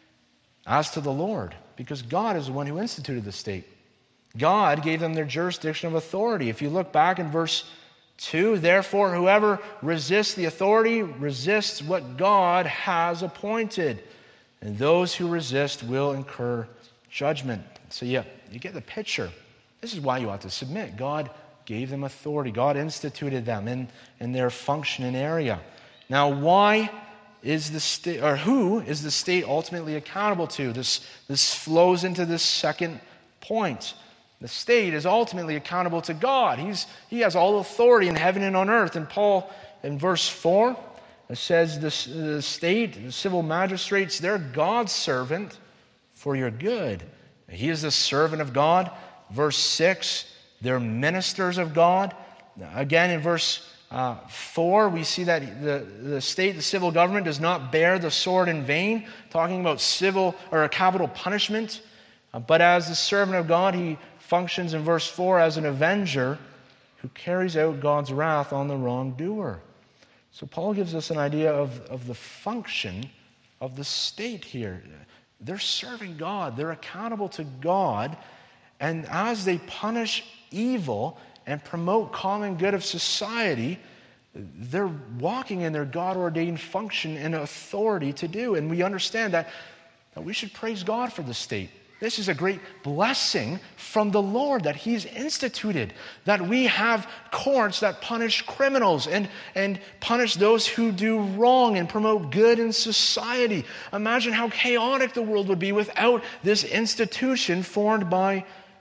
as to the Lord, because God is the one who instituted the state. God gave them their jurisdiction of authority. If you look back in verse two, therefore whoever resists the authority resists what God has appointed, and those who resist will incur judgment. So yeah, you get the picture. This is why you ought to submit. God gave them authority. God instituted them in, in their functioning area. Now, why is the state, or who is the state ultimately accountable to? This, this flows into this second point. The state is ultimately accountable to God. He's, he has all authority in heaven and on earth. And Paul, in verse four, it says the, the state, the civil magistrates, they're God's servant for your good. He is the servant of God. Verse six, They're ministers of God. Again, in verse uh, four, we see that the, the state, the civil government, does not bear the sword in vain, talking about civil or a capital punishment. Uh, but as the servant of God, he functions in verse four as an avenger who carries out God's wrath on the wrongdoer. So Paul gives us an idea of, of the function of the state here. They're serving God. They're accountable to God. And as they punish evil and promote common good of society, they're walking in their God-ordained function and authority to do. And we understand that, that we should praise God for the state. This is a great blessing from the Lord that He's instituted, that we have courts that punish criminals and, and punish those who do wrong and promote good in society. Imagine how chaotic the world would be without this institution formed by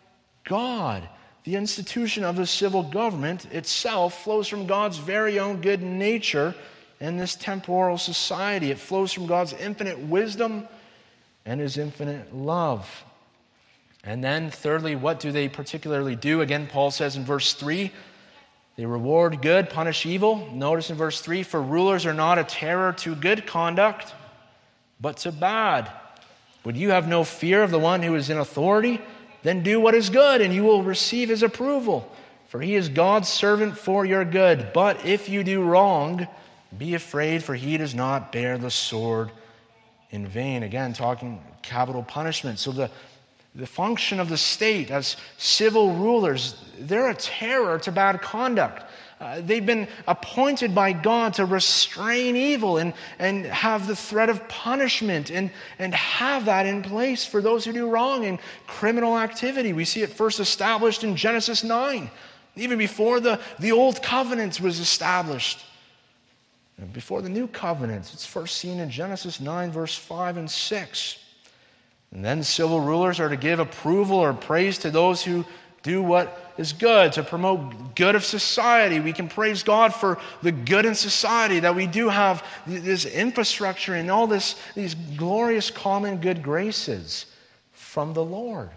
God. The institution of the civil government itself flows from God's very own good nature in this temporal society. It flows from God's infinite wisdom and His infinite love. And then thirdly, what do they particularly do? Again, Paul says in verse three, they reward good, punish evil. Notice in verse three, for rulers are not a terror to good conduct, but to bad. Would you have no fear of the one who is in authority? Then do what is good, and you will receive his approval. For he is God's servant for your good. But if you do wrong, be afraid, for he does not bear the sword in vain. Again, talking capital punishment. So the, the function of the state as civil rulers, they're a terror to bad conduct. Uh, they've been appointed by God to restrain evil and, and have the threat of punishment and, and have that in place for those who do wrong in criminal activity. We see it first established in Genesis nine, even before the, the Old Covenant was established. And before the New Covenant, it's first seen in Genesis nine, verse five and six. And then civil rulers are to give approval or praise to those who do what is good, to promote good of society. We can praise God for the good in society, that we do have this infrastructure and all this, these glorious common good graces from the Lord.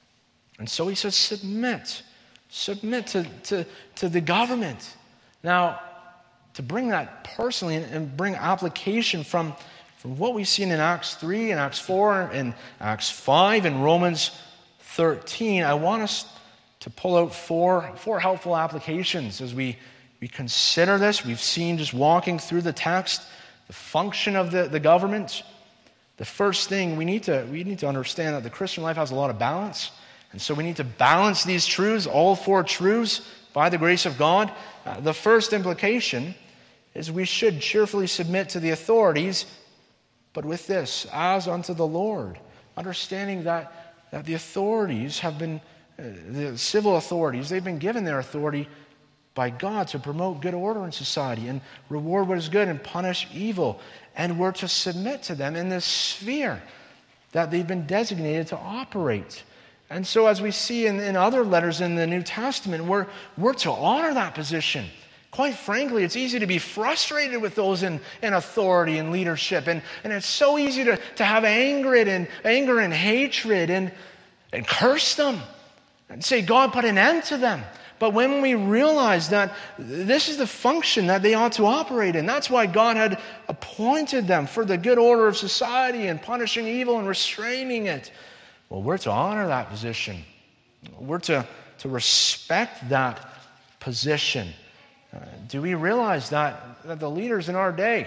And so he says, submit. Submit to, to, to the government. Now, to bring that personally and bring application from, from what we've seen in Acts three, and Acts four, and Acts five, and Romans thirteen, I want us to pull out four, four helpful applications as we, we consider this. We've seen, just walking through the text, the function of the, the government. The first thing, we need to we need to understand that the Christian life has a lot of balance. And so we need to balance these truths, all four truths, by the grace of God. Uh, the first implication is we should cheerfully submit to the authorities, but with this, as unto the Lord. Understanding that, that the authorities have been the civil authorities, they've been given their authority by God to promote good order in society and reward what is good and punish evil. And we're to submit to them in this sphere that they've been designated to operate. And so as we see in, in other letters in the New Testament, we're, we're to honor that position. Quite frankly, it's easy to be frustrated with those in, in authority and leadership. And, and it's so easy to, to have anger and, anger and hatred and, and curse them. And say, God, put an end to them. But when we realize that this is the function that they ought to operate in, that's why God had appointed them for the good order of society and punishing evil and restraining it. Well, we're to honor that position. We're to, to respect that position. Uh, do we realize that, that the leaders in our day,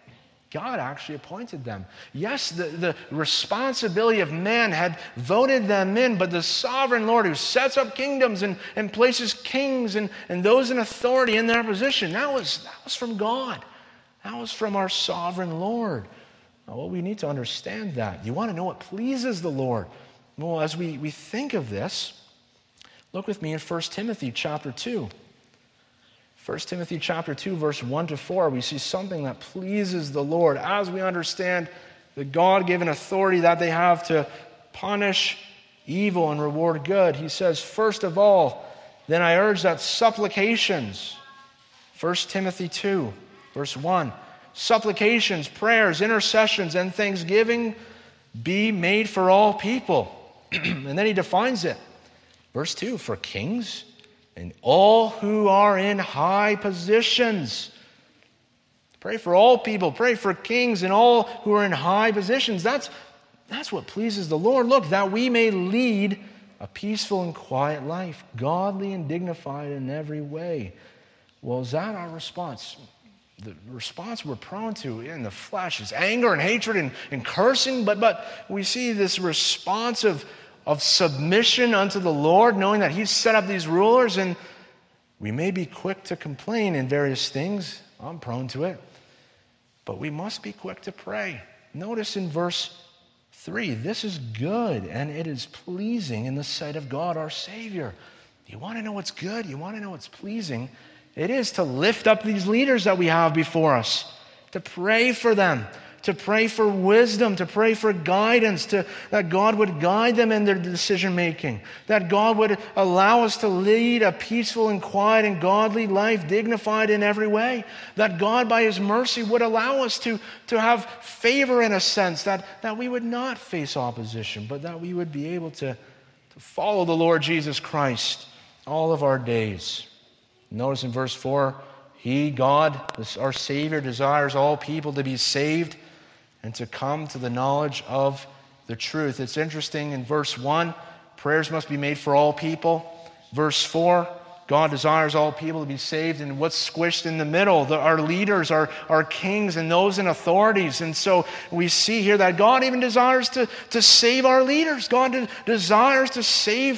God actually appointed them? Yes, the, the responsibility of man had voted them in, but the sovereign Lord who sets up kingdoms and, and places kings and, and those in authority in their position, that was, that was from God. That was from our sovereign Lord. Well, we need to understand that. You want to know what pleases the Lord? Well, as we, we think of this, look with me in First Timothy chapter two. First Timothy chapter two, verse one to four, we see something that pleases the Lord as we understand the God-given authority that they have to punish evil and reward good. He says, first of all, then I urge that supplications, First Timothy two, verse one, supplications, prayers, intercessions, and thanksgiving be made for all people. And then he defines it. Verse two, for kings and all who are in high positions. Pray for all people. Pray for kings and all who are in high positions. That's, that's what pleases the Lord. Look, that we may lead a peaceful and quiet life, godly and dignified in every way. Well, is that our response? The response we're prone to in the flesh is anger and hatred and, and cursing, but, but we see this response of, of submission unto the Lord, knowing that He's set up these rulers, and we may be quick to complain in various things. I'm prone to it. But we must be quick to pray. Notice in verse three, this is good and it is pleasing in the sight of God our Savior. You want to know what's good? You want to know what's pleasing? It is to lift up these leaders that we have before us, to pray for them, to pray for wisdom, to pray for guidance, to, that God would guide them in their decision making, that God would allow us to lead a peaceful and quiet and godly life, dignified in every way, that God by His mercy would allow us to, to have favor in a sense, that, that we would not face opposition, but that we would be able to, to follow the Lord Jesus Christ all of our days. Notice in verse four, He, God, our Savior, desires all people to be saved and to come to the knowledge of the truth. It's interesting, in verse one, prayers must be made for all people. Verse four, God desires all people to be saved. And what's squished in the middle? The, our leaders, our, our kings, and those in authorities. And so we see here that God even desires to, to save our leaders. God de- desires to save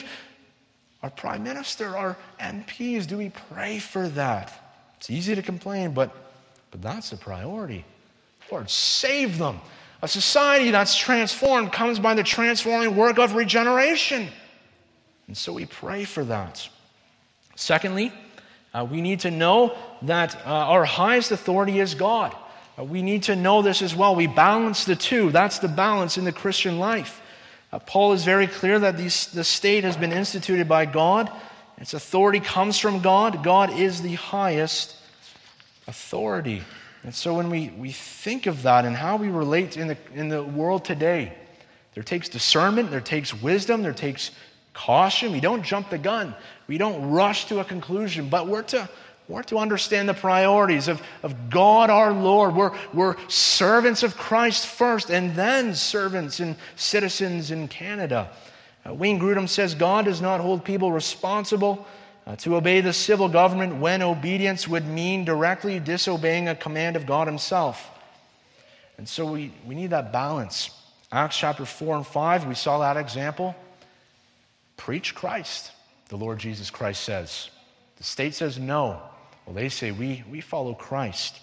our prime minister, our M Ps. Do we pray for that? It's easy to complain, but, but that's the priority. Lord, save them. A society that's transformed comes by the transforming work of regeneration. And so we pray for that. Secondly, uh, we need to know that uh, our highest authority is God. Uh, we need to know this as well. We balance the two. That's the balance in the Christian life. Uh, Paul is very clear that these, the state has been instituted by God. Its authority comes from God. God is the highest authority. And so when we, we think of that and how we relate in the, in the world today, there takes discernment, there takes wisdom, there takes caution. We don't jump the gun. We don't rush to a conclusion, but we're to, we're to understand the priorities of, of God our Lord. We're, we're servants of Christ first, and then servants and citizens in Canada. Uh, Wayne Grudem says, God does not hold people responsible uh, to obey the civil government when obedience would mean directly disobeying a command of God Himself. And so we, we need that balance. Acts chapter four and five, we saw that example. Preach Christ, the Lord Jesus Christ says. The state says no. Well, they say we, we follow Christ.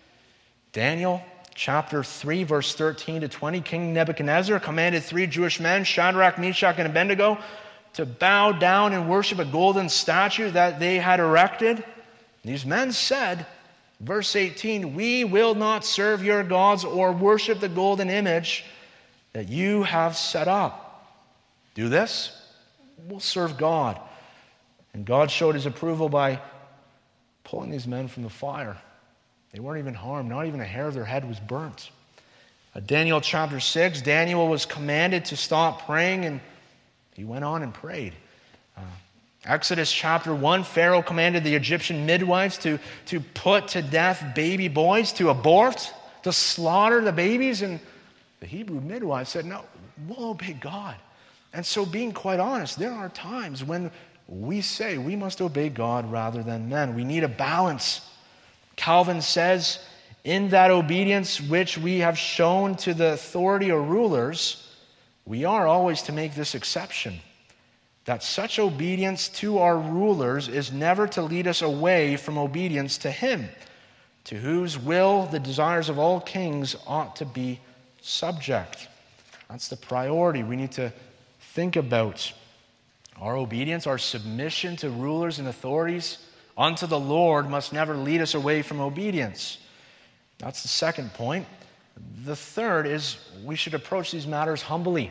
Daniel chapter three, verse thirteen to twenty, King Nebuchadnezzar commanded three Jewish men, Shadrach, Meshach, and Abednego, to bow down and worship a golden statue that they had erected. These men said, verse eighteen, we will not serve your gods or worship the golden image that you have set up. Do this, we'll serve God. And God showed His approval by pulling these men from the fire. They weren't even harmed. Not even a hair of their head was burnt. Uh, Daniel chapter six, Daniel was commanded to stop praying, and he went on and prayed. Uh, Exodus chapter one, Pharaoh commanded the Egyptian midwives to, to put to death baby boys, to abort, to slaughter the babies. And the Hebrew midwives said, no, we'll obey God. And so being quite honest, there are times when we say we must obey God rather than men. We need a balance. Calvin says, in that obedience which we have shown to the authority or rulers, we are always to make this exception, that such obedience to our rulers is never to lead us away from obedience to Him, to whose will the desires of all kings ought to be subject. That's the priority we need to think about. Our obedience, our submission to rulers and authorities unto the Lord must never lead us away from obedience. That's the second point. The third is we should approach these matters humbly.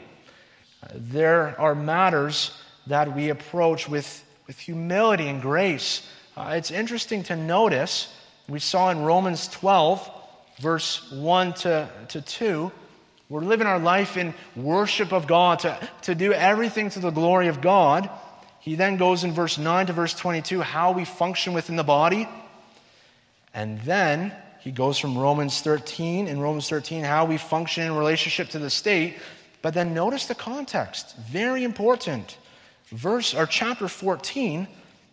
There are matters that we approach with, with humility and grace. Uh, it's interesting to notice, we saw in Romans twelve, verse one to, to two, we're living our life in worship of God, to, to do everything to the glory of God. He then goes in verse nine to verse twenty-two, how we function within the body. And then he goes from Romans thirteen, in Romans thirteen, how we function in relationship to the state. But then notice the context. Very important. Verse or chapter fourteen,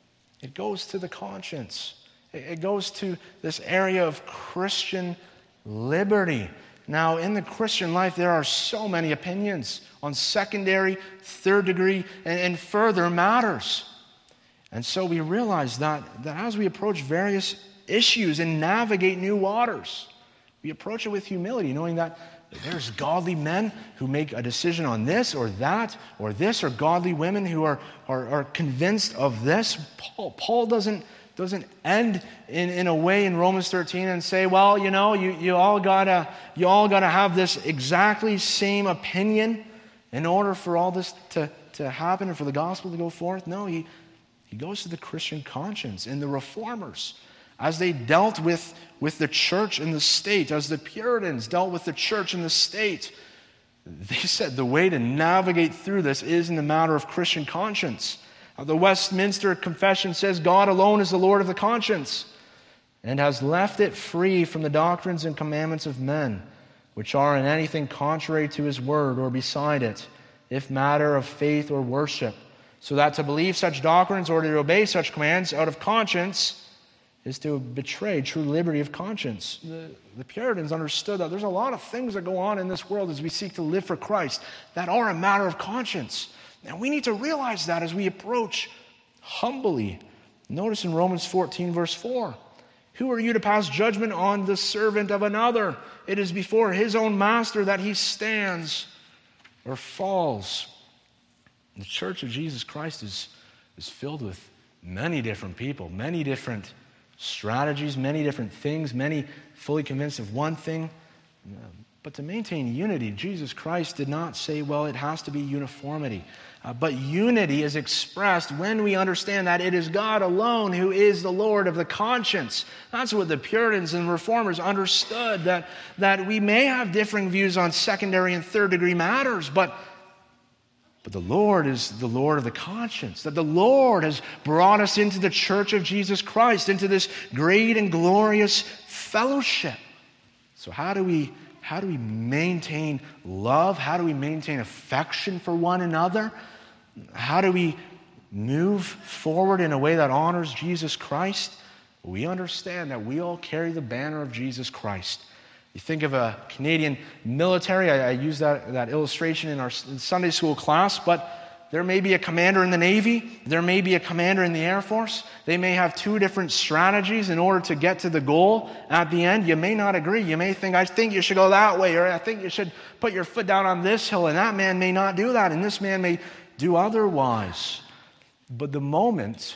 it goes to the conscience. It goes to this area of Christian liberty. Now, in the Christian life, there are so many opinions on secondary, third degree, and, and further matters. And so we realize that, that as we approach various issues and navigate new waters, we approach it with humility, knowing that there's godly men who make a decision on this or that or this, or godly women who are, are, are convinced of this. Paul, Paul doesn't, doesn't end in, in a way in Romans thirteen and say, well, you know, you, you all gotta you all gotta have this exactly same opinion in order for all this to, to happen and for the gospel to go forth. No, he, he goes to the Christian conscience and the reformers. As they dealt with, with the church and the state, as the Puritans dealt with the church and the state, they said the way to navigate through this is in the matter of Christian conscience. Uh, the Westminster Confession says God alone is the Lord of the conscience and has left it free from the doctrines and commandments of men, which are in anything contrary to his word or beside it, if matter of faith or worship, so that to believe such doctrines or to obey such commands out of conscience is to betray true liberty of conscience. The, the Puritans understood that there's a lot of things that go on in this world as we seek to live for Christ that are a matter of conscience. And we need to realize that as we approach humbly. Notice in Romans fourteen, verse four, who are you to pass judgment on the servant of another? It is before his own master that he stands or falls. The church of Jesus Christ is, is filled with many different people, many different strategies, many different things, many fully convinced of one thing. But to maintain unity, Jesus Christ did not say, well, it has to be uniformity. Uh, but unity is expressed when we understand that it is God alone who is the Lord of the conscience. That's what the Puritans and Reformers understood, that, that we may have differing views on secondary and third degree matters, but But the Lord is the Lord of the conscience, that the Lord has brought us into the church of Jesus Christ, into this great and glorious fellowship. So how do we, how do we maintain love? How do we maintain affection for one another? How do we move forward in a way that honors Jesus Christ? We understand that we all carry the banner of Jesus Christ. You think of a Canadian military, I, I use that, that illustration in our Sunday school class, but there may be a commander in the Navy, there may be a commander in the Air Force. They may have two different strategies in order to get to the goal at the end. You may not agree. You may think, I think you should go that way, or I think you should put your foot down on this hill, and that man may not do that, and this man may do otherwise. But the moment,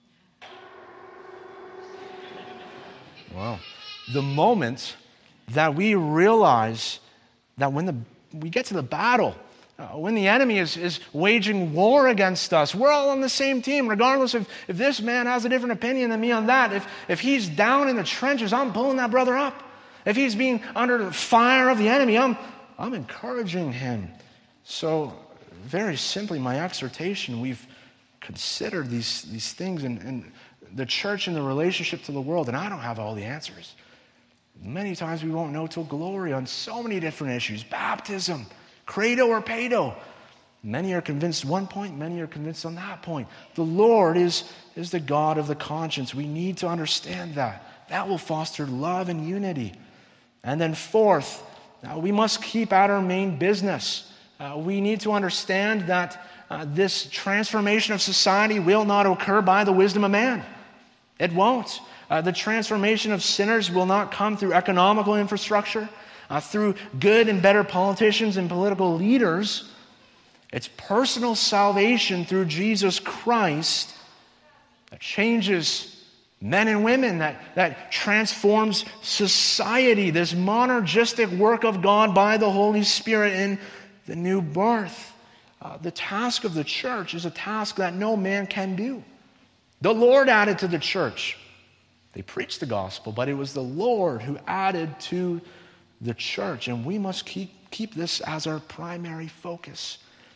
wow, the moment that we realize that when the, we get to the battle, uh, when the enemy is, is waging war against us, we're all on the same team, regardless of if this man has a different opinion than me on that. If, if he's down in the trenches, I'm pulling that brother up. If he's being under the fire of the enemy, I'm, I'm encouraging him. So, very simply, my exhortation, we've considered these, these things and, and the church and the relationship to the world, and I don't have all the answers. Many times we won't know till glory on so many different issues. Baptism, credo or pedo. Many are convinced one point, many are convinced on that point. The Lord is, is the God of the conscience. We need to understand that. That will foster love and unity. And then fourth, uh, we must keep at our main business. Uh, we need to understand that uh, this transformation of society will not occur by the wisdom of man. It won't. Uh, the transformation of sinners will not come through economical infrastructure, uh, through good and better politicians and political leaders. It's personal salvation through Jesus Christ that changes men and women, that, that transforms society, this monergistic work of God by the Holy Spirit in the new birth. Uh, the task of the church is a task that no man can do. The Lord added to the church. They preached the gospel, but it was the Lord who added to the church, and we must keep, keep this as our primary focus.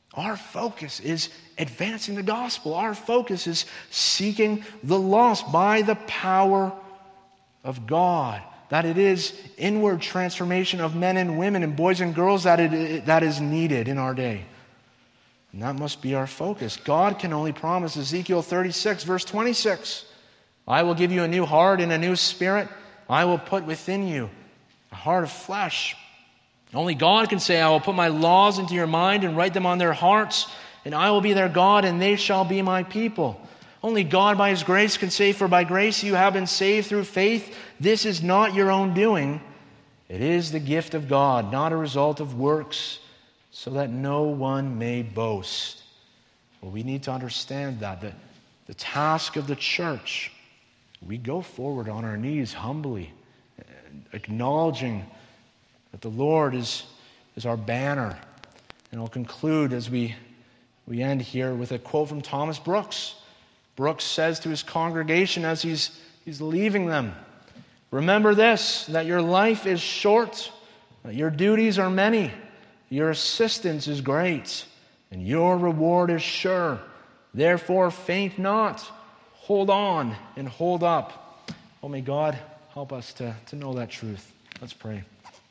Our focus is advancing the gospel. Our focus is seeking the lost by the power of God. That it is inward transformation of men and women and boys and girls that it, that is needed in our day. And that must be our focus. God can only promise, Ezekiel thirty-six, verse twenty-six, I will give you a new heart and a new spirit. I will put within you a heart of flesh. Only God can say, I will put my laws into your mind and write them on their hearts, and I will be their God, and they shall be my people. Only God by His grace can say, for by grace you have been saved through faith. This is not your own doing. It is the gift of God, not a result of works, so that no one may boast. Well, we need to understand that. The, the task of the church, we go forward on our knees humbly, acknowledging that the Lord is, is our banner. And I'll conclude as we, we end here with a quote from Thomas Brooks. Brooks says to his congregation as he's, he's leaving them, remember this, that your life is short, that your duties are many, your assistance is great, and your reward is sure. Therefore, faint not, hold on and hold up. Oh, may God help us to, to know that truth. Let's pray.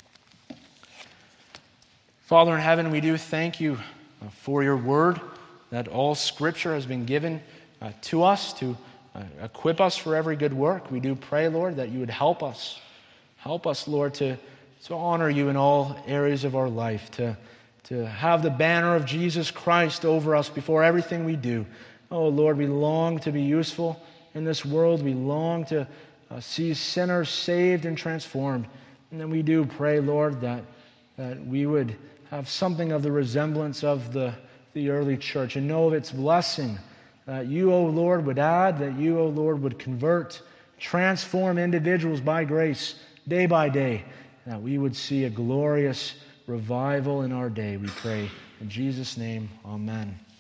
Father in heaven, we do thank you uh, for your word, that all Scripture has been given uh, to us to uh, equip us for every good work. We do pray, Lord, that you would help us. Help us, Lord, to, to honor you in all areas of our life, to, to have the banner of Jesus Christ over us before everything we do. Oh, Lord, we long to be useful in this world. We long to uh, see sinners saved and transformed. And then we do pray, Lord, that, that we would have something of the resemblance of the, the early church and know of its blessing. That you, O Lord, would add, that you, O Lord, would convert, transform individuals by grace day by day, and that we would see a glorious revival in our day, we pray. In Jesus' name, amen.